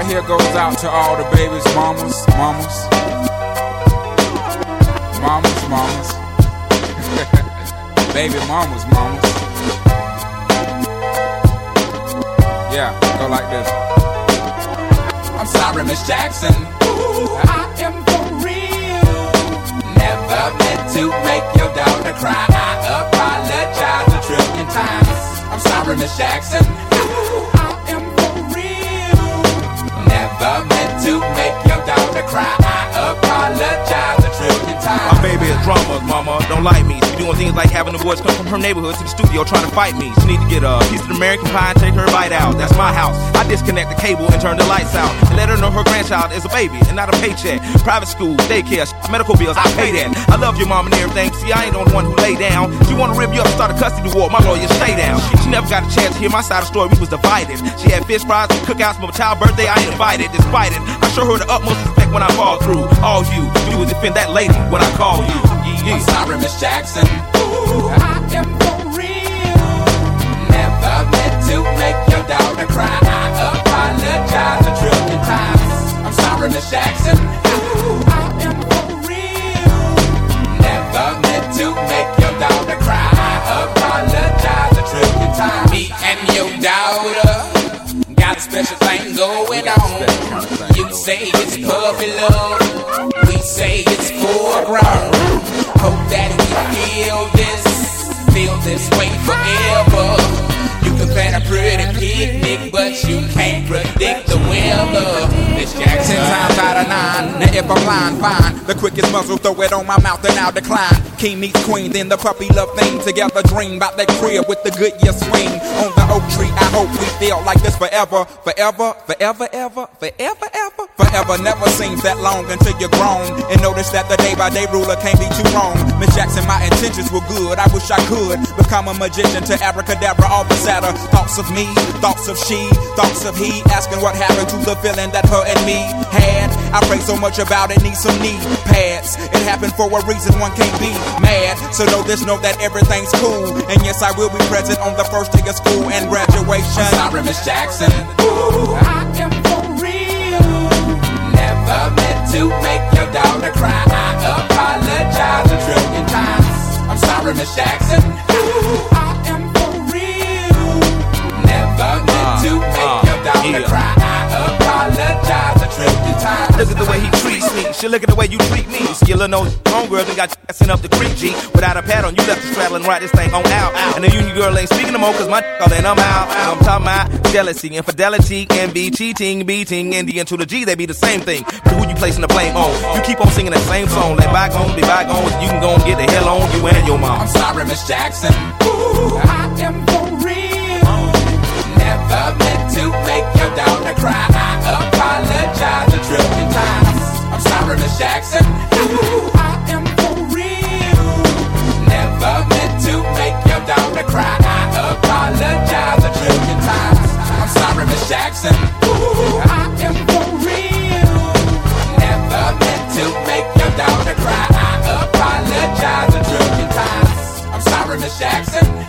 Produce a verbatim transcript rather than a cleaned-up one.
right here goes out to all the babies, mamas, mamas, mamas, mamas, baby mamas, mamas. Yeah, go like this. I'm sorry, Miss Jackson. Ooh, I am for real. Never meant to make your daughter cry. I apologize a trillion times. I'm sorry, Miss Jackson. Ooh, I am for real. Never meant to make your daughter cry. I apologize a trillion times. My baby is drama, mama, don't like me. She doing things like having the boys come from her neighborhood to the studio trying to fight me. She need to get a piece of the American pie and take her bite out. That's my house. I disconnect the cable and turn the lights out and let her know her grandchild is a baby and not a paycheck. Private school, daycare, medical bills, I pay that. I love your mom and everything. See, I ain't the one who lay down. She wanna rip you up, start a custody war. My lawyer, stay down. She never got a chance to hear my side of the story. We was divided. She had fish fries and cookouts for my child's birthday. I ain't invited. Despite it, I show her the utmost respect when I fall through. All you do is defend that lady when I call you. Yeah. I'm sorry, Miss Jackson. Ooh, I am for real. Never meant to make your daughter cry. I apologize a trillion times. I'm sorry, Miss Jackson. Ooh, I am for real. Never meant to make your daughter cry. I apologize a trillion times. Me and your daughter got a special thing going on. You say it's puppy love, we say it's foreground. Hope that we feel this, feel this way forever. You can plan a pretty picnic, but you can't predict the weather. Miss Jackson, times out of nine. Now if I'm lying, fine. The quickest muzzle, throw it on my mouth and I'll decline. King meets queen, then the puppy love thing. Together dream about that crib with the good year swing. On the oak tree, I hope we feel like this forever. Forever, forever, ever, forever, ever. Forever never seems that long until you're grown. And notice that the day by day ruler can't be too wrong. Miss Jackson, my intentions were good. I wish I could become a magician to abracadabra all the sadder. Thoughts of me, thoughts of she, thoughts of he. Asking what happened to the feeling that her and me had. I pray so much about it, need some knee pads. It happened for a reason, one can't be mad. So know this, know that everything's cool. And yes, I will be present on the first day of school and graduation. I'm sorry, Miss Jackson. Ooh, I am for real. Never meant to make your daughter cry. I apologize a trillion times. I'm sorry, Miss Jackson. Ooh, I am for real. Never meant to make your daughter cry. I apologize a trillion times. Look at the way he treats me. She look at the way you treat me. Skillin' no homegirl done got you sent up the creek, G. Without a pad on, you left the straddle and ride this thing on out. And the union girl ain't speaking no more, cause my all in, I'm out. I'm talking about jealousy, infidelity, envy, cheating, beating, and the N to the G, they be the same thing. But who you placing the blame on? You keep on singing that same song. Let bygones be bygones, you can go and get the hell on you and your mom. I'm sorry, Miss Jackson. Ooh, I am for real. Never meant to make your daughter cry. I apologize a trillion times. I'm sorry, Miss Jackson. Ooh, I am for real. Never meant to make your daughter cry. I apologize a trillion times. I'm sorry, Miss Jackson. Ooh, I am for real. Never meant to make your daughter cry. I apologize a trillion times. I'm sorry, Miss Jackson.